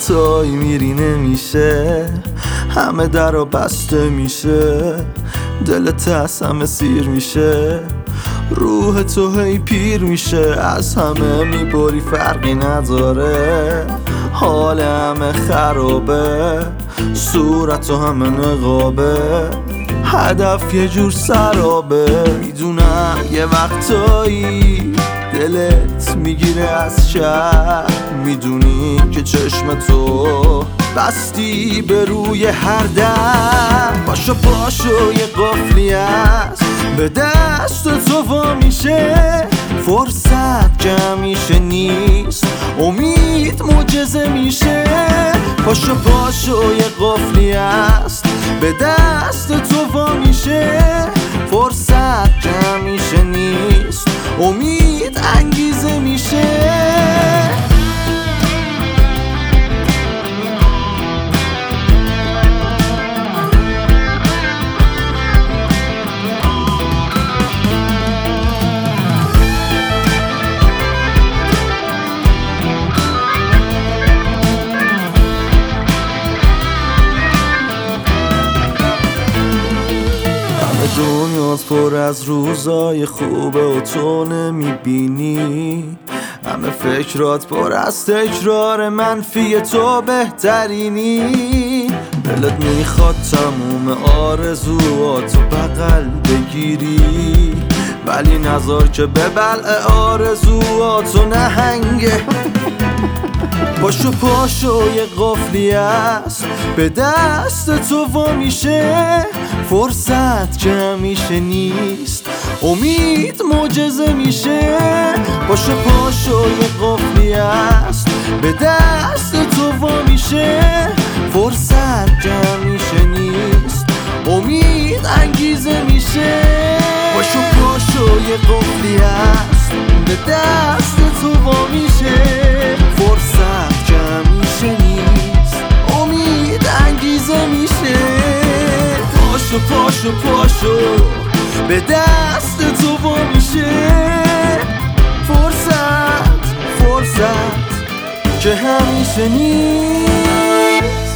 وقتایی میری نمیشه، همه در رو بسته میشه، دلت از همه سیر میشه، روح تو هی پیر میشه، از همه میبری فرقی نداره، حال همه خرابه، صورت تو همه نقابه، هدف یه جور سرابه. میدونم یه وقتایی دلت میگیره از شهر، میدونی که چشم تو بستی به روی هر در، پاشو یه قفلی است به دست تو وا میشه، فرصت جمعیشه نیست، امید معجزه میشه، پاشو یه قفلی است به دست تو وا میشه، فرصت جمعیشه نیست، امید انگیزه میشه. دنیات پر از روزای خوبه و تو نمیبینی، همه فکرات پر از تکرار منفی تو بهترینی، دلت میخواد تموم آرزواتو بغل بگیری، ولی نذار که به بلع آرزواتو نهنگه. پاشو یه قفلی است به دست تو وا میشه، فرصت جمعیشه نیست، امید معجزه میشه، پاشو یه قفلی است به دست تو وا میشه، فرصت جمعیشه نیست، امید انگیزه میشه، پاشو یه قفلی است به دست تو وا میشه، فرصت جمعیشه نیست، امید انگیزه میشه، پاشو به دست تو وا میشه، فرصت که همیشه نیست.